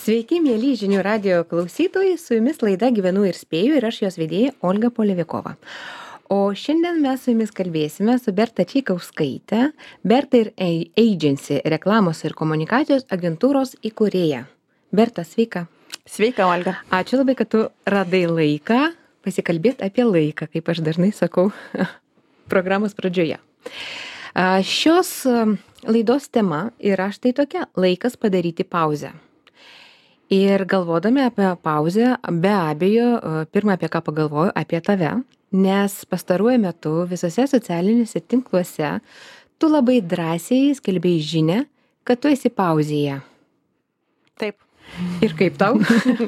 Sveiki, mėly žinių radio klausytojai, su jumis laida Gyvenu ir spėju ir aš jos vedėja Olga Polevikova. O šiandien mes su jumis kalbėsime su Berta Čaikauskaite, Berta ir Agency reklamos ir komunikacijos agentūros įkūrėja. Berta, sveika. Sveika, Olga. Ačiū labai, kad tu radai laiką pasikalbėti apie laiką, kaip aš dažnai sakau programos pradžioje. Šios laidos tema yra štai tokia – laikas padaryti pauzę. Ir galvodami apie pauzę, be abejo, pirmą apie ką pagalvoju, apie tave, nes pastaruoju metu visose socialinėse tinkluose tu labai drąsiai skelbei žinią, kad tu esi pauzėje. Taip. Ir kaip tau?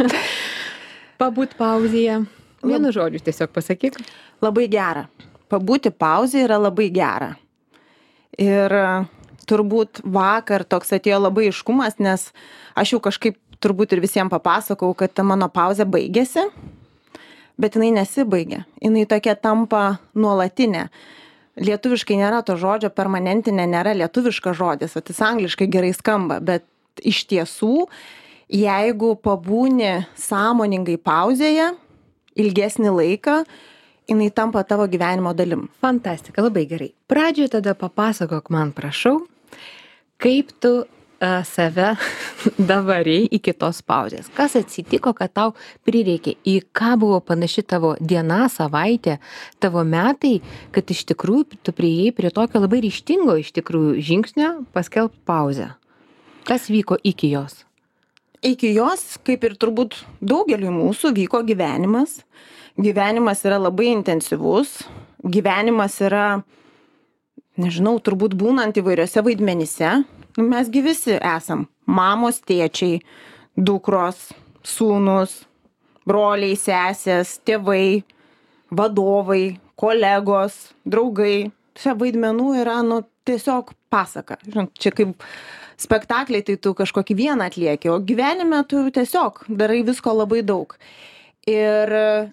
Pabūt pauzėje. Vienu žodžiu tiesiog pasakyk. Labai gera. Pabūti pauzėje yra labai gera. Ir turbūt vakar toks atėjo labai aiškumas, nes aš jau kažkaip turbūt ir visiems papasakau, kad ta mano pauzė baigėsi, bet jinai nesibaigė. Jinai tokia tampa nuolatinė. Lietuviškai nėra to žodžio, permanentinė nėra lietuviškas žodis, o jis angliškai gerai skamba, bet iš tiesų, jeigu pabūni sąmoningai pauzėje ilgesnį laiką, jinai tampa tavo gyvenimo dalim. Fantastika, labai gerai. Pradžioje tada papasakok man, prašau, kaip tu save davarei iki tos pauzės. Kas atsitiko, kad tau prireikė, į ką buvo panaši tavo diena, savaitė, tavo metai, kad iš tikrųjų tu priėjai prie tokio labai ryžtingo iš tikrųjų žingsnio paskelbti pauzę. Kas vyko iki jos? Iki jos, kaip ir turbūt daugeliui mūsų, vyko gyvenimas. Gyvenimas yra labai intensyvus. Gyvenimas yra, nežinau, turbūt būnant įvairiose vaidmenyse. Mes gi visi esam mamos, tėčiai, dukros, sūnus, broliai, sesės, tėvai, vadovai, kolegos, draugai. Čia vaidmenų yra, tiesiog pasaka. Žinot, čia kaip spektakliai, tai tu kažkokį vieną atlieki, o gyvenime tu tiesiog darai visko labai daug. Ir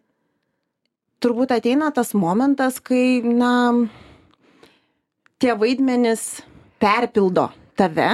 turbūt ateina tas momentas, kai, tie vaidmenys perpildo tave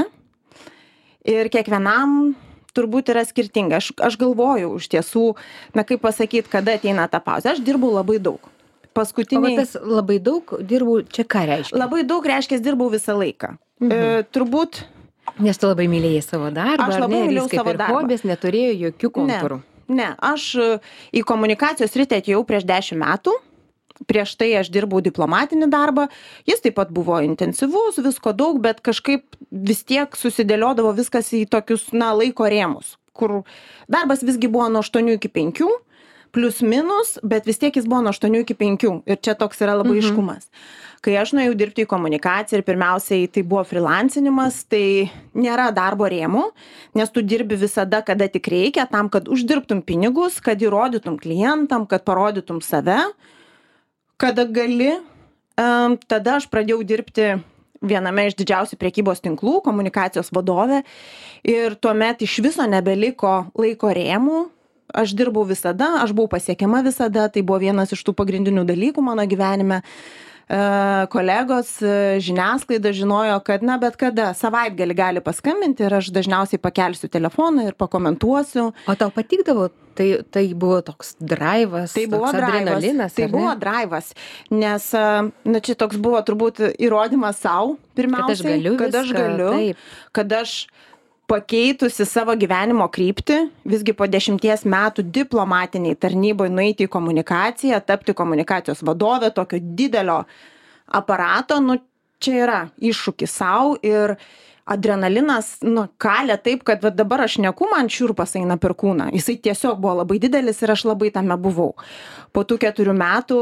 ir kiekvienam turbūt yra skirtinga. Aš galvoju iš tiesų, kaip pasakyti, kada ateina ta pauzė. Aš dirbau labai daug. O tas labai daug dirbau, čia ką reiškia? Labai daug reiškia, dirbau visą laiką. Turbūt. Nes tu labai mylėjai savo darbą, aš labai mylėjau savo darbą. Hobis neturėjo jokių kontūrų. Ne, aš į komunikacijos sritį atėjau prieš 10 metų. Prieš tai aš dirbau diplomatinį darbą, jis taip pat buvo intensyvus, visko daug, bet kažkaip vis tiek susidėliodavo viskas į tokius, laiko rėmus, kur darbas visgi buvo nuo 8 iki 5, plus minus, bet vis tiek jis buvo nuo 8 iki 5 ir čia toks yra labai aiškumas. Kai aš nuėjau dirbti į komunikaciją ir pirmiausiai tai buvo freelancinimas, tai nėra darbo rėmų, nes tu dirbi visada, kada tik reikia, tam, kad uždirbtum pinigus, kad įrodytum klientam, kad parodytum save. Kada gali, tada aš pradėjau dirbti viename iš didžiausių prekybos tinklų, komunikacijos vadovė, ir tuomet iš viso nebeliko laiko rėmų. Aš dirbau visada, aš buvau pasiekiama visada, tai buvo vienas iš tų pagrindinių dalykų mano gyvenime. Kolegos, žiniasklaida žinojo, kad bet kada savaitgalį gali paskambinti ir aš dažniausiai pakelsiu telefoną ir pakomentuosiu. O tau patikdavo? Tai buvo toks draivas, toks adrenalinas? Tai buvo draivas, nes čia toks buvo turbūt įrodymas savo pirmiausiai, kad aš galiu, kad aš pakeitusi savo gyvenimo kryptį, visgi po 10 metų diplomatiniai tarnyboje nueiti į komunikaciją, tapti komunikacijos vadovė, tokio didelio aparato, čia yra iššūkis savo ir adrenalinas, kalė taip, kad dabar aš neku, man šiurpas eina per kūną. Jisai tiesiog buvo labai didelis ir aš labai tame buvau. Po tų 4 metų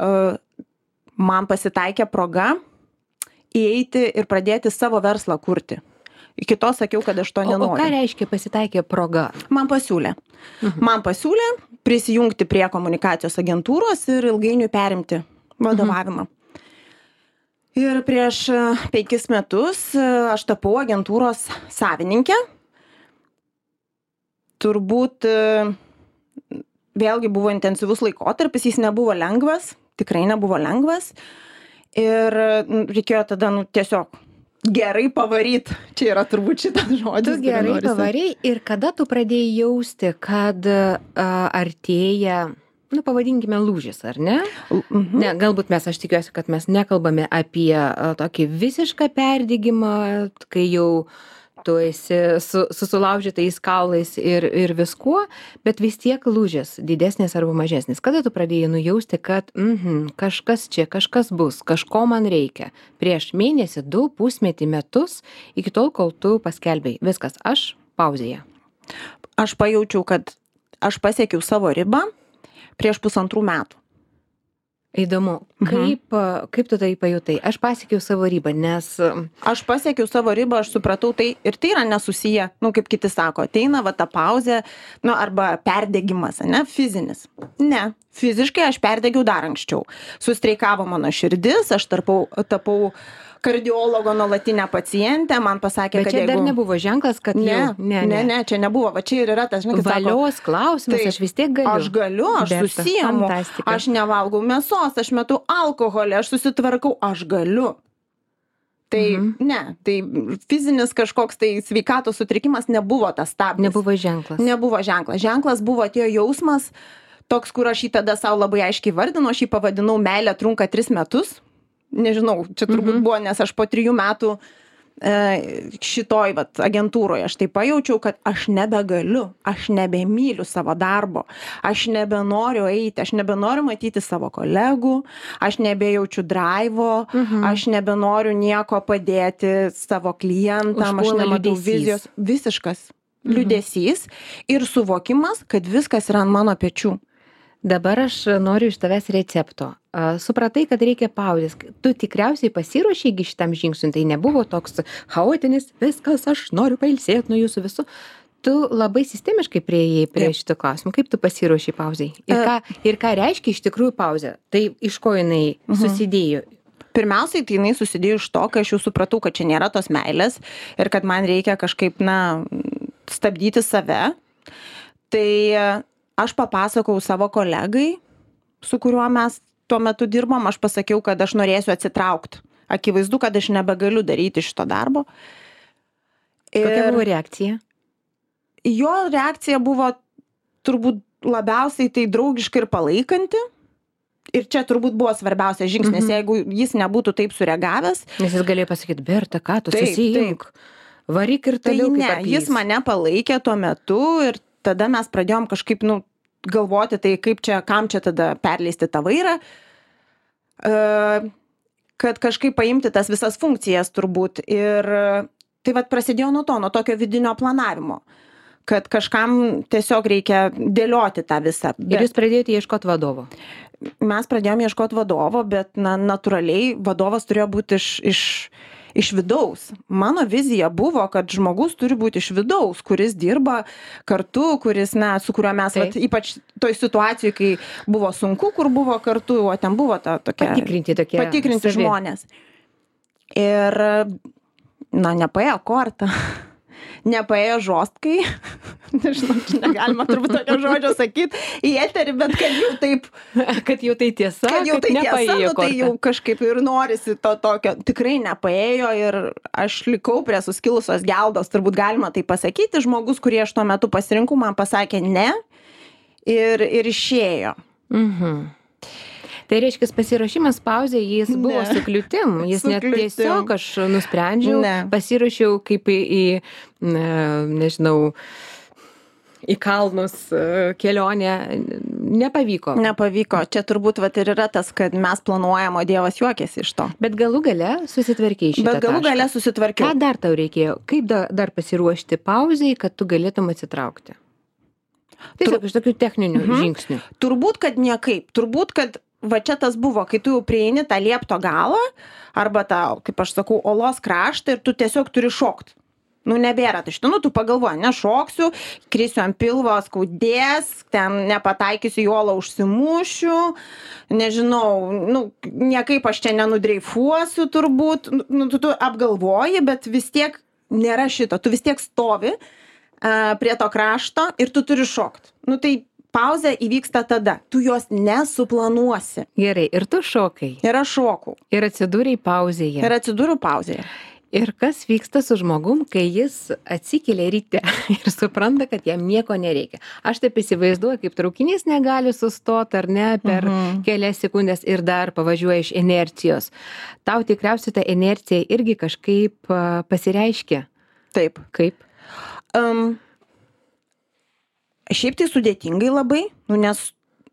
man pasitaikė proga įeiti ir pradėti savo verslą kurti. Iki to sakiau, kad aš to nenoriu. O ką reiškia pasitaikė proga? Man pasiūlė. Man pasiūlė prisijungti prie komunikacijos agentūros ir ilgainiui perimti vadovavimą. Ir prieš 5 metus aš tapau agentūros savininkė. Turbūt vėlgi buvo intensyvus laikotarpis, jis nebuvo lengvas, tikrai nebuvo lengvas. Ir reikėjo tada tiesiog gerai pavaryt. Čia yra turbūt šitas žodis. Tu gerai pavarei ir kada tu pradėjai jausti, kad artėja, nu, pavadinkime, lūžis, ar ne? Ne, galbūt aš tikiuosi, kad mes nekalbame apie tokį visišką perdegimą, kai jau tu esi su sulaužytais kaulais ir viskuo, bet vis tiek lūžis didesnis arba mažesnis. Kada tu pradėjai nujausti, kad kažkas čia, kažkas bus, kažko man reikia? Prieš mėnesį, 2, pusmetį, metus, iki tol, kol tu paskelbei. Viskas, aš pauzėje. Aš pajaučiau, kad aš pasiekiau savo ribą prieš 1,5 metų. Įdomu, kaip tu tai pajutai? Aš pasiekiau savo ribą, nes... Aš pasiekiau savo ribą, aš supratau tai, ir tai yra nesusiję, nu, kaip kiti sako, ateina va ta pauzė, nu, arba perdegimas, ne, fizinis. Ne, fiziškai aš perdegiau dar anksčiau. Sustreikavo mano širdis, aš tapau kardiologo nuolatinę pacientę, man pasakė, bet kad čia jeigu... dar nebuvo ženklas, kad Ne, čia nebuvo, va čia ir yra tas, žinai, valios klausimas, aš vis tiek galiu. Aš galiu, aš susiemu, aš nevalgau mėsos, aš metu alkoholį, aš susitvarkau, aš galiu. Tai ne, tai fizinis kažkoks tai sveikatos sutrikimas nebuvo tas stabdis. Nebuvo ženklas. Nebuvo ženklas. Ženklas buvo atėjo jausmas, toks, kur aš jį tada savo labai aiškiai vardinu, aš jį pavadinau meilė trunka 3 metus. Nežinau, čia turbūt buvo, nes aš po 3 metų šitoj vat agentūroje aš tai pajaučiau, kad aš nebegaliu, aš nebemyliu savo darbo, aš nebenoriu eiti, aš nebenoriu matyti savo kolegų, aš nebejaučiu draivo, aš nebenoriu nieko padėti savo klientam, aš nematau vizijos. Visiškas liūdesys ir suvokimas, kad viskas yra ant mano pečių. Dabar aš noriu iš tavęs recepto. Supratai, kad reikia pauzės. Tu tikriausiai pasiruošei šitam žingsniui, tai nebuvo toks chaotinis, viskas, aš noriu pailsėti nuo jūsų visų. Tu labai sistemiškai priėjai prie šito klausimo. Kaip tu pasiruošei pauzai? Ir ką reiškia iš tikrųjų pauzė? Tai iš ko jinai susidėjo? Pirmiausiai, tai jinai susidėjo iš to, kai aš jau supratau, kad čia nėra tos meilės ir kad man reikia kažkaip, stabdyti save. Tai aš papasakau savo kolegai, su kuriuo mes tuo metu dirbom, aš pasakiau, kad aš norėsiu atsitraukti. Akivaizdu, kad aš nebegaliu daryti šito darbo. Kokia buvo reakcija? Jo reakcija buvo turbūt labiausiai tai draugiška ir palaikanti. Ir čia turbūt buvo svarbiausias žingsnis, jeigu jis nebūtų taip sureagavęs. Nes jis galėjo pasakyti, Berta, ką tu susijunk? Varyk ir toliau kaip arklys. Jis mane palaikė tuo metu ir tada mes pradėjom kažkaip, galvoti, tai kaip čia, kam čia tada perleisti tą vairą, kad kažkaip paimti tas visas funkcijas turbūt. Ir tai vat prasidėjo nuo tokio vidinio planavimo, kad kažkam tiesiog reikia dėlioti tą visą. Ir jūs pradėjote ieškoti vadovo? Mes pradėjome ieškoti vadovo, bet natūraliai vadovas turėjo būti iš vidaus. Mano vizija buvo, kad žmogus turi būti iš vidaus, kuris dirba kartu, kuris, su kuriuo mes, ypač toj situacijoj, kai buvo sunku, kur buvo kartu, o ten buvo ta tokia... Patikrinti žmonės. Ir, nepaėjo kortą. Nepaėjo žostkai, nežinau, čia negalima turbūt tokio žodžio sakyti į eterį, bet kad jau taip... Kad jau tai tiesa, kad nepaėjo kortą. Tai jau kažkaip ir norisi to tokio, tikrai nepaėjo ir aš likau prie suskilusios geldos, turbūt galima tai pasakyti, žmogus, kurį aš tuo metu pasirinkau, man pasakė ne ir išėjo. Tai reiškia, pasiruošimas pauzė, jis buvo su kliūtim, jis net tiesiog aš nusprendžiau, pasiruošiau kaip nežinau, į kalnus kelionę, nepavyko. Nepavyko, čia turbūt ir yra tas, kad mes planuojam, o Dievas juokiasi iš to. Bet galų gale susitvarkei šitą tašką. Bet galų gale susitvarkiau. Ką dar tau reikėjo? Kaip dar pasiruošti pauzai, kad tu galėtum atsitraukti? Tiesiog iš tokių techninių žingsnių. Turbūt, kad niekaip. Turbūt, kad va čia tas buvo, kai tu jau prieini tą liepto galą, arba tą, kaip aš sakau, olos kraštą ir tu tiesiog turi šokti. Nebėra. Tai šitą, tu pagalvoji, nešoksiu, krisiu ant pilvo, skaudės, ten nepataikysiu į olą, užsimušiu, nežinau, niekaip aš čia nenudreifuosiu turbūt, tu apgalvoji, bet vis tiek nėra šito, tu vis tiek stovi prie to krašto ir tu turi šokti. Tai pauzė įvyksta tada, tu jos nesuplanuosi. Gerai, ir tu šokai. Ir aš šokau. Ir atsidūrei pauzėje. Ir atsidūriau pauzėje. Ir kas vyksta su žmogum, kai jis atsikelia ryte ir supranta, kad jam nieko nereikia. Aš taip įsivaizduoju, kaip traukinys negali sustoti ar ne per kelias sekundės ir dar pavažiuoja iš inercijos. Tau tikriausiai ta inercija irgi kažkaip pasireiškia. Taip. Kaip? Šiaip tai sudėtingai labai, nes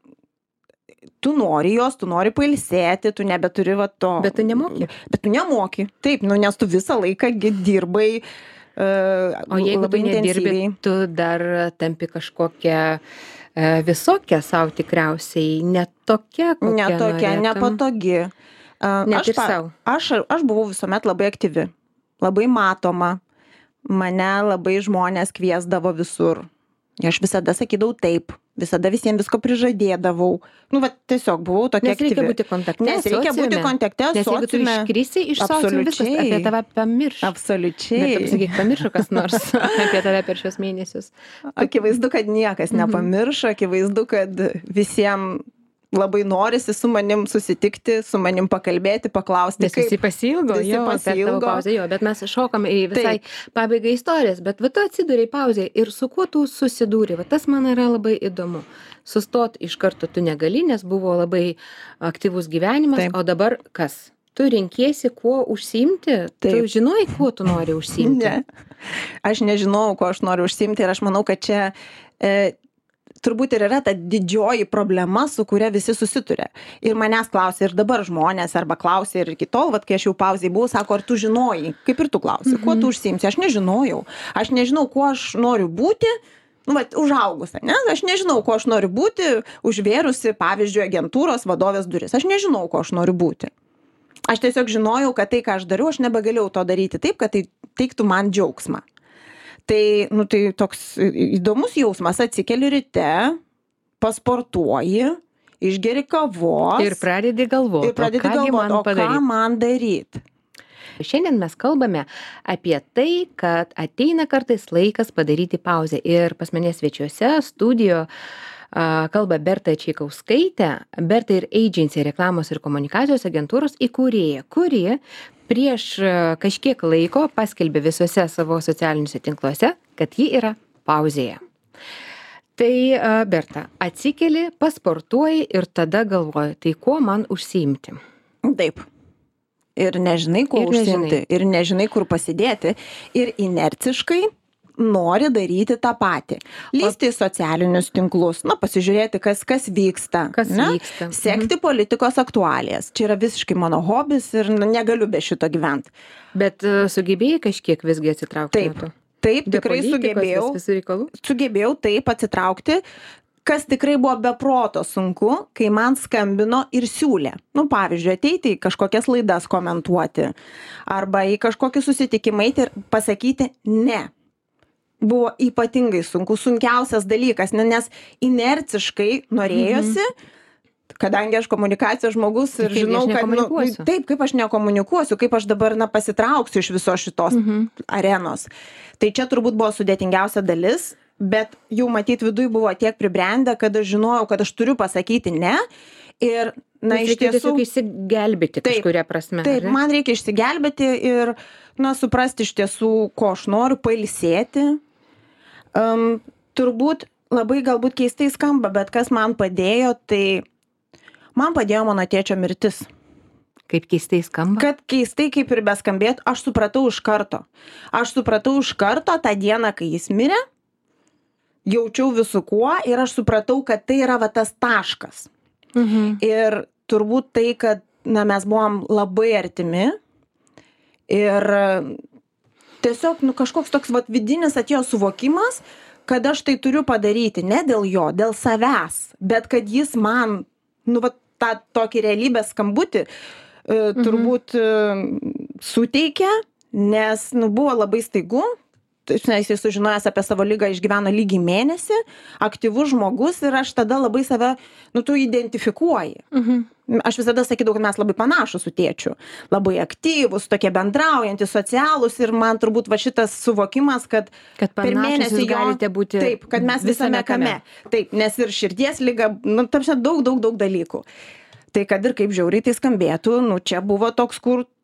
tu nori jos, tu nori pailsėti, tu nebeturi va to. Bet tu nemoki. Bet tu nemoki. Taip, nes tu visą laiką dirbai o jeigu tu nedirbi, tu dar tampi kažkokią visokią savo tikriausiai, netokia, nepatogi. Net ir savo. Aš buvau visuomet labai aktyvi, labai matoma. Mane labai žmonės kviesdavo visur. Aš visada sakydavau taip, visada visiems visko prižadėdavau. Tiesiog buvau tokia aktyvi. Nes reikia būti kontakte. Nes reikia būti kontakte, nes jeigu tu iškrisi iš sociume, viskas apie tave pamirš. Absoliučiai. Bet apsakyk, pamiršo kas nors apie tave per šios mėnesius. Akivaizdu, kad niekas nepamiršo, akivaizdu, kad visiems labai norisi su manim susitikti, su manim pakalbėti, paklausti. Nes visi pasiilgo, per tavo pauzę, bet mes šokam į visai pabaigą istorijas, bet tu atsidūrei pauzėje ir su kuo tu susidūrė, tas man yra labai įdomu. Sustot iš karto tu negali, nes buvo labai aktyvus gyvenimas, o dabar kas? Tu renkiesi, kuo užsiimti? Tu žinojai, kuo tu nori užsiimti? Ne, aš nežinau, kuo aš noriu užsiimti ir aš manau, kad čia turbūt ir yra ta didžioji problema, su kuria visi susituria. Ir manęs klausia ir dabar žmonės, arba klausia ir iki tol, kai aš jau pauzėje buvau, sako, ar tu žinojai, kaip ir tu klausi, kuo tu užsiimsi, aš nežinojau. Aš nežinau, kuo aš noriu būti, užaugus, ne? Aš nežinau, kuo aš noriu būti, užvėrusi, pavyzdžiui, agentūros vadovės duris. Aš nežinau, kuo aš noriu būti. Aš tiesiog žinojau, kad tai, ką aš dariau, aš nebegalėjau to daryti taip, kad tai teiktų man džiaugsmą. Tai toks įdomus jausmas, atsikeli ryte, pasportuoji, išgeri kavos. Ir pradedi galvoti, ką man daryti. Šiandien mes kalbame apie tai, kad ateina kartais laikas padaryti pauzę. Ir pas mane svečiuose studijo kalba Berta Čaikauskaitė, Berta ir Agency reklamos ir komunikacijos agentūros įkūrėja, kuri prieš kažkiek laiko paskelbė visuose savo socialiniuose tinkluose, kad ji yra pauzėje. Tai Berta, atsikeli, pasportuoji ir tada galvoji, tai kuo man užsiimti? Taip. Ir nežinai, kuo užsiimti, ir nežinai, kur pasidėti. Ir inerciškai nori daryti tą patį. Lysti į socialinius tinklus, pasižiūrėti, kas vyksta. Sekti politikos aktualijas. Čia yra visiškai mano hobis ir negaliu be šito gyventi. Bet sugebėjai kažkiek visgi atsitraukti? Taip, tikrai sugebėjau. Sugebėjau taip atsitraukti, kas tikrai buvo be proto sunku, kai man skambino ir siūlė. Pavyzdžiui, ateiti į kažkokias laidas komentuoti arba į kažkokį susitikimą eiti ir pasakyti ne. Buvo ypatingai sunku, sunkiausias dalykas, nes inerciškai norėjosi, kadangi aš komunikacijos žmogus ir žinau, kad kaip aš nekomunikuosiu, kaip aš dabar pasitrauksiu iš visos šitos arenos. Tai čia turbūt buvo sudėtingiausia dalis, bet jau matyt viduj buvo tiek pribrendę, kad aš žinojau, kad aš turiu pasakyti ne. Ir, iš tiesų... Tiesiog išsigelbėti kažkuria prasme. Taip, man reikia išsigelbėti ir, suprasti iš tiesų, ko aš noriu, pailsėti. Turbūt labai galbūt keistai skamba, bet kas man padėjo, tai man padėjo mano tėčio mirtis. Kaip keistai skamba? Kad keistai kaip ir beskambėtų, aš supratau iš karto. Aš supratau iš karto tą dieną, kai jis mirė, jaučiau visu kuo ir aš supratau, kad tai yra tas taškas. Ir turbūt tai, kad mes buvom labai artimi ir tiesiog kažkoks toks vidinis atėjo suvokimas, kad aš tai turiu padaryti ne dėl jo, dėl savęs, bet kad jis man, tą tokį realybės skambutį turbūt suteikė, nes buvo labai staigu. Jisai sužinojęs apie savo ligą išgyveno lygiai mėnesį, aktyvus žmogus ir aš tada labai save, tu identifikuoji. Aš visada sakydavau, kad mes labai panašus su tėčiu, labai aktyvus, tokie bendraujantys, socialūs ir man turbūt šitas suvokimas, kad per mėnesį galite būti taip, kad mes visame kame. Taip, nes ir širdies liga, daug dalykų. Tai kad ir kaip žiauriai tai skambėtų, čia buvo toks, kur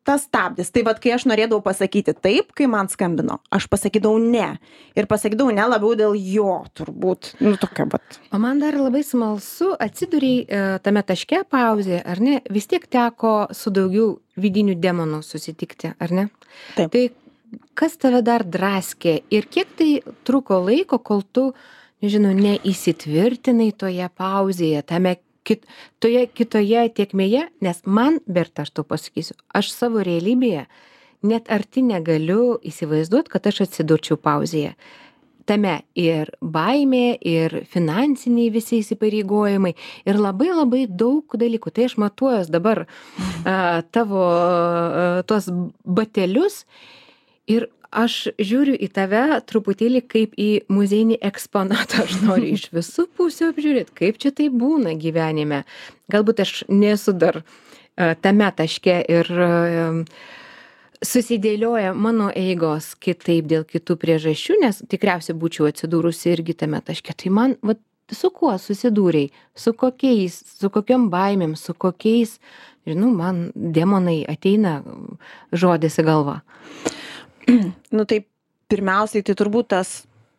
tas stabdis. Tai vat, kai aš norėdavau pasakyti taip, kai man skambino, aš pasakydavau ne. Ir pasakydavau ne labiau dėl jo, turbūt. Nu, tokia vat. O man dar labai smalsu, atsiduriai tame taške pauzėje, ar ne? Vis tiek teko su daugiau vidinių demonų susitikti, ar ne? Taip. Tai kas tave dar draskė ir kiek tai truko laiko, kol tu, nežinau, neįsitvirtinai toje pauzėje, toje kitoje tiekmėje, nes man, Berta, aš tau pasakysiu, aš savo realybėje net arti negaliu įsivaizduoti, kad aš atsidurčiau pauzėje. Tame ir baimė, ir finansiniai visi įsipareigojimai, ir labai labai daug dalykų. Tai aš matuojuos dabar tavo tuos batelius ir aš žiūriu į tave truputėlį kaip į muziejinį eksponatą. Aš noriu iš visų pusių apžiūrėti, kaip čia tai būna gyvenime. Galbūt aš nesu dar tame taške ir susidėlioja mano eigos kitaip dėl kitų priežasčių, nes tikriausiai būčiau atsidūrusi irgi tame taške. Tai man, vat, su kuo susidūrei, su kokiom baimėm, su kokiais, žinau, man demonai ateina žodis į galvą. Nu tai pirmiausiai tai turbūt tas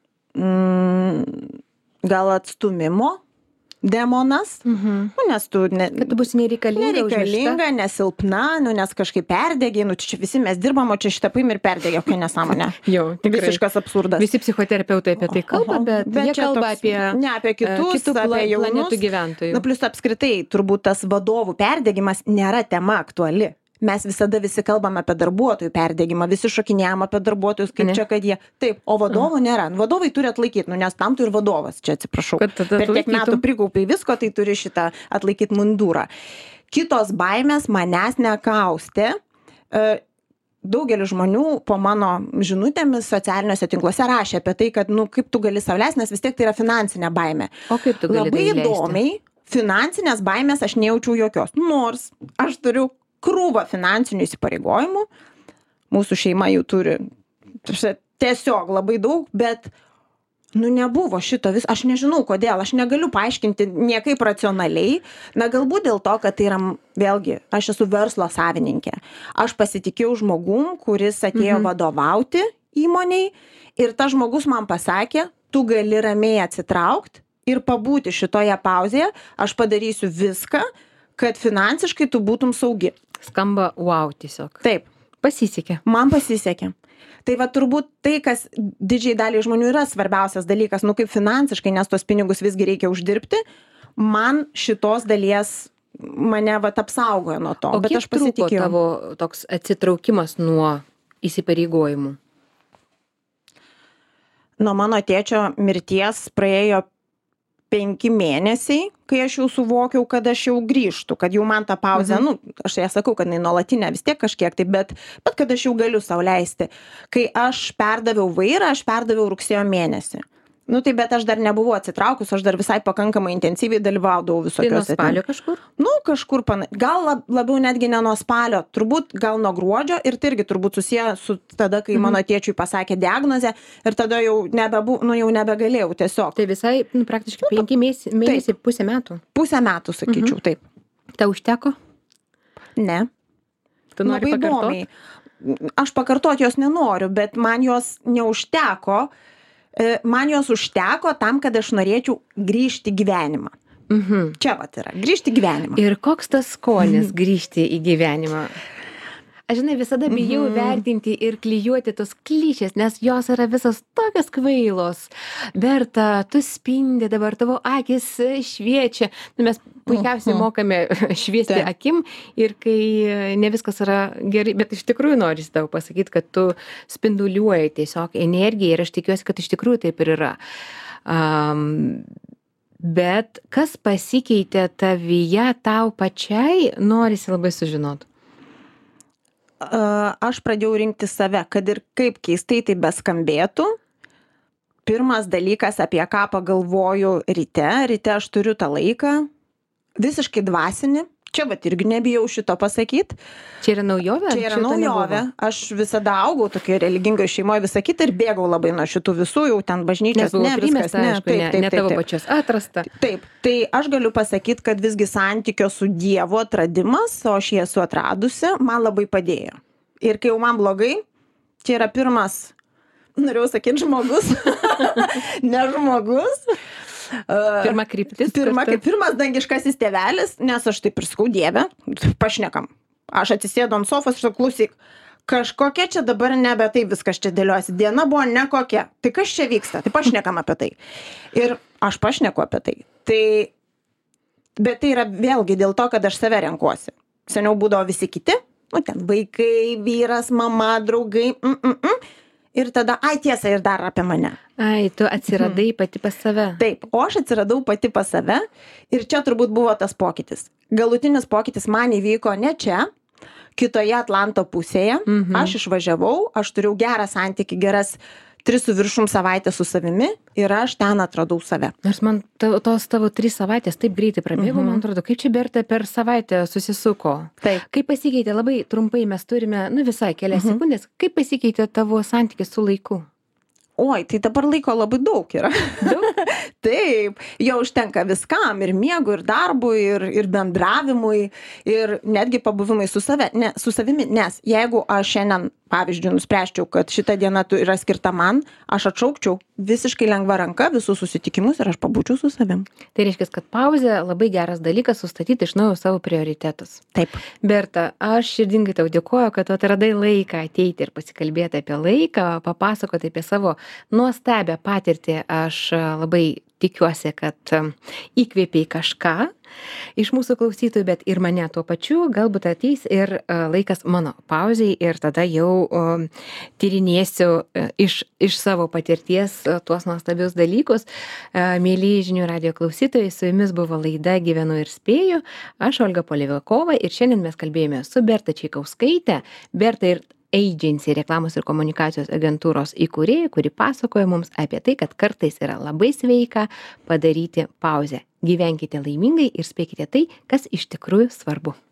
gal atstumimo demonas, nu, nes tu Kad tu būsi nereikalinga, nereikalinga, nesilpna, nu, nes kažkaip perdegė, nu čia visi mes dirbam, o čia šitą paim ir perdegė, kokia nesąmonė. Jau, tikrai. Visiškas absurdas. Visi psichoterapeutai apie tai kalba, bet jie čia kalba toks- ne apie kitus, kitų apie jaunus planetų gyventojų. Na, plus apskritai, turbūt tas vadovų perdegimas nėra tema aktuali. Mes visada visi kalbam apie darbuotojų perdegimą, visi šokinėjam apie darbuotojus, kaip Ne. čia, kad jie. Taip, o vadovų nėra. Vadovai turi atlaikyti, nu, nes tam tu ir vadovas, čia atsiprašau. Kad tada Per tiek atlaikytų. metų prikaupiai visko, tai turi šitą atlaikyti mundurą. Kitos baimės manęs nekaustė. Daugelis žmonių po mano žinutėmis socialiniuose tinkluose rašė apie tai, kad, nu, kaip tu gali sau leisti, nes vis tiek tai yra finansinė baimė. O kaip tu gali Labai tai leisti? įdomiai, finansinės baimės aš nejaučiau jokios. Nors aš turiu krūvą finansinių įsipareigojimų, mūsų šeima jų turi tiesiog labai daug, bet, nu, nebuvo šito vis, aš nežinau kodėl, aš negaliu paaiškinti niekaip racionaliai, na, galbūt dėl to, kad tai yra, vėlgi, aš esu verslo savininkė, aš pasitikėjau žmogum, kuris atėjo vadovauti įmoniai ir tas žmogus man pasakė, tu gali ramiai atsitraukti ir pabūti šitoje pauzėje, aš padarysiu viską, kad finansiškai tu būtum saugi. Skamba wow tiesiog. Taip, Pasisekė. man pasisekė. Tai va turbūt tai, kas didžiai daliai žmonių yra svarbiausias dalykas, nu kaip finansiškai, nes tos pinigus visgi reikia uždirbti, man šitos dalies mane va apsaugojo nuo to, O bet kiek aš truko pasitikėjau. tavo toks atsitraukimas nuo įsipareigojimų? Nuo mano tėčio mirties praėjo 5 mėnesiai, kai aš jau suvokiau, kad aš jau grįžtu, kad jau man ta pauzė, nu, aš ją sakau, kad jinai nuolatinė vis tiek kažkiek tai, bet kad aš jau galiu sau leisti. Kai aš perdaviau vairą, aš perdaviau rugsėjo mėnesį. Nu tai bet aš dar nebuvau atsitraukus, aš dar visai pakankamai intensyviai dalyvaudavau Tai nuo visokiuose. spalio kažkur? Nu, kažkur gal labiau netgi ne nuo spalio, turbūt gal nuo gruodžio ir tai irgi turbūt susiję su tada, kai mano tėčiui pasakė diagnozę ir tada jau jau nebegalėjau tiesiog. Tai visai, praktiškai 5 mėnesiai, pusę metų. Pusę metų, sakyčiau, taip. Tau užteko? Ne. Tu nori Labai pakartot? įdomiai. Aš pakartoti jos nenoriu, bet man jos neužteko. Man jos užteko tam, kad aš norėčiau grįžti į gyvenimą. Čia vat yra, grįžti į gyvenimą. Ir koks tas skonis grįžti į gyvenimą? Aš, žinai, visada bijau vertinti ir klijuoti tos klišės, nes jos yra visas tokios kvailos. Berta, tu spindi dabar, tavo akis šviečia. Nu, mes puikiausiai mokame šviesti Taip. akim ir kai ne viskas yra gerai, bet iš tikrųjų norisi tau pasakyti, kad tu spinduliuoji tiesiog energiją ir aš tikiuosi, kad iš tikrųjų taip ir yra. Bet kas pasikeitė tavyje tau pačiai, norisi labai sužinoti. Aš pradėjau rinkti save, kad ir kaip keistai tai beskambėtų. Pirmas dalykas, apie ką pagalvoju ryte aš turiu tą laiką, visiškai dvasinį, Čia vat irgi nebijau šito pasakyti. Čia yra naujovė? Čia yra naujovė. Aš visada augau tokioje religingoje šeimoje, visą kitą ir bėgau labai nuo šitų visų, jau ten bažnyčios. Ne tavo pačios atrasta. Taip, tai aš galiu pasakyti, kad visgi santykio su Dievu atradimas, o aš jį esu atradusi, man labai padėjo. Ir kai jau man blogai, čia yra pirmas, norėjau sakyti, žmogus, ne žmogus. Pirma kryptis. Pirmas dangiškasis tėvelis, nes aš taip ir sakau, Dieve, pašnekam. Aš atsisėdu ant sofos ir sakau, klausyk, kažkokia čia dabar nebe taip viskas čia dėliuosi. Diena buvo nekokia. Tai kas čia vyksta? Tai pašnekam apie tai. Ir aš pašneku apie tai. Bet tai yra vėlgi dėl to, kad aš save renkuosi. Seniau būdavo visi kiti, ten vaikai, vyras, mama, draugai. Ir tada, tiesa, ir dar apie mane. Tu atsiradai pati pas save. Taip, o aš atsiradau pati pas save ir čia turbūt buvo tas pokytis. Galutinis pokytis man įvyko ne čia, kitoje Atlanto pusėje. Aš išvažiavau, aš turėjau gerą santykį, geras 3 su viršum savaitės su savimi ir aš ten atradau save. Nors man tos tavo 3 savaitės taip greitai prabėgo, man atrodo, kaip čia Berta per savaitę susisuko. Taip. Kaip pasikeitė, labai trumpai mes turime, visai kelias sekundės, kaip pasikeitė tavo santykis su laiku? Oi, tai dabar laiko labai daug yra. Daug? Taip, jau užtenka viskam, ir miegui, ir darbui, ir bendravimui, ir netgi pabuvimai su savimi, nes jeigu aš šiandien, pavyzdžiui, nuspręsčiau, kad šita diena yra skirta man, aš atšaukčiau visiškai lengva ranka visus susitikimus ir aš pabūčiau su savim. Tai reiškia, kad pauzė labai geras dalykas sustatyti iš naujo savo prioritetus. Taip. Berta, aš širdingai tau dėkoju, kad atradai laiką ateiti ir pasikalbėti apie laiką, papasakoti apie savo nuostabią patirtį. Aš labai tikiuosi, kad įkvėpiai kažką iš mūsų klausytojų, bet ir mane tuo pačiu. Galbūt ateis ir laikas mano pauzei ir tada jau tyrinėsiu iš savo patirties tuos nuostabius dalykus. Mėlyje žinių radijo klausytojai, su jumis buvo laida Gyvenu ir spėju. Aš Olga Polevikova ir šiandien mes kalbėjome su Berta Čaikauskaite. Berta ir Agency reklamos ir komunikacijos agentūros įkūrėja, kuri pasakoja mums apie tai, kad kartais yra labai sveika padaryti pauzę. Gyvenkite laimingai ir spėkite tai, kas iš tikrųjų svarbu.